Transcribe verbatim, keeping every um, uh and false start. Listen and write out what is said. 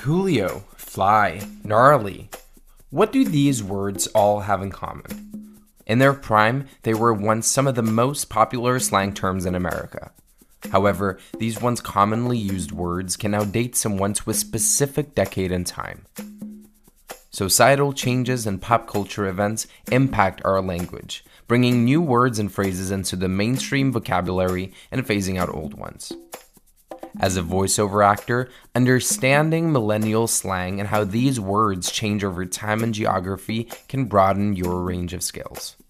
Coolio, fly, gnarly. What do these words all have in common? In their prime, they were once some of the most popular slang terms in America. However, these once commonly used words can now date someone to a specific decade in time. Societal changes and pop culture events impact our language, bringing new words and phrases into the mainstream vocabulary and phasing out old ones. As a voiceover actor, understanding millennial slang and how these words change over time and geography can broaden your range of skills.